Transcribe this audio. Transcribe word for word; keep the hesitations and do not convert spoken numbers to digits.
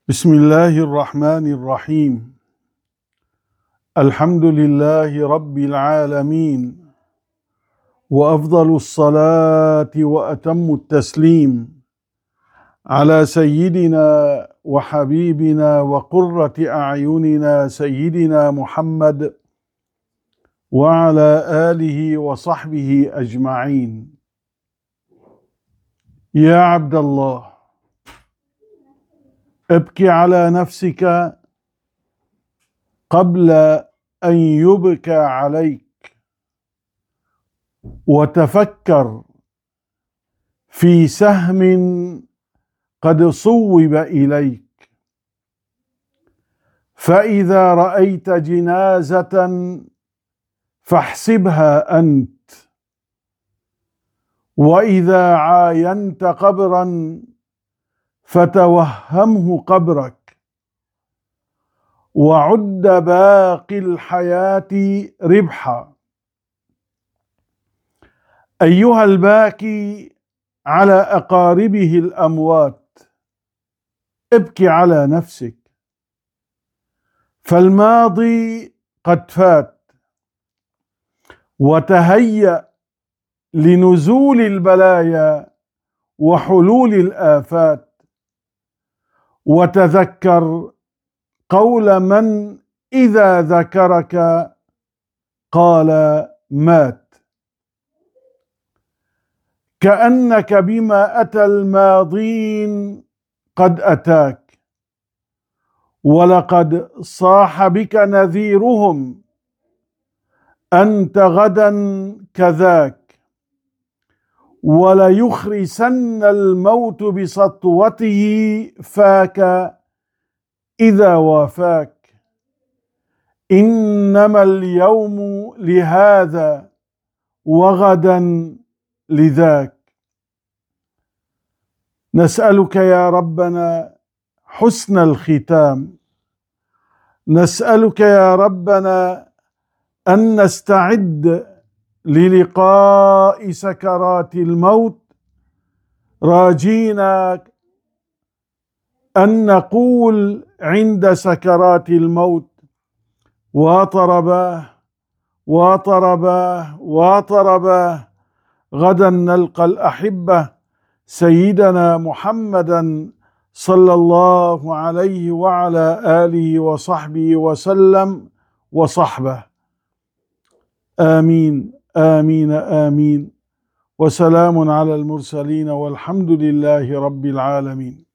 بسم الله الرحمن الرحيم. الحمد لله رب العالمين، وأفضل الصلاة وأتم التسليم على سيدنا وحبيبنا وقرة أعيننا سيدنا محمد وعلى آله وصحبه أجمعين. يا عبد الله، ابكِ على نفسك قبل أن يبكى عليك، وتفكر في سهم قد صوب إليك، فإذا رأيت جنازة فاحسبها أنت، وإذا عاينت قبرا فتوهمه قبرك، وعد باقي الحياة ربحا. أيها الباكي على أقاربه الأموات، ابك على نفسك، فالماضي قد فات، وتهيأ لنزول البلايا وحلول الآفات، وتذكر قول من إذا ذكرك قال مات، كأنك بما أتى الماضين قد أتاك، ولقد صاح بك نذيرهم أنت غدا كذاك، وليخرسن الموت بسطوته فاك إذا وافاك. إنما اليوم لهذا وغدا لذاك. نسألك يا ربنا حسن الختام، نسألك يا ربنا أن نستعد للقاء سكرات الموت، راجينا أن نقول عند سكرات الموت: وطرباه وطرباه وطرباه، غدا نلقى الأحبة سيدنا محمدا صلى الله عليه وعلى آله وصحبه وسلم وصحبه. آمين آمين آمين. وسلام على المرسلين، والحمد لله رب العالمين.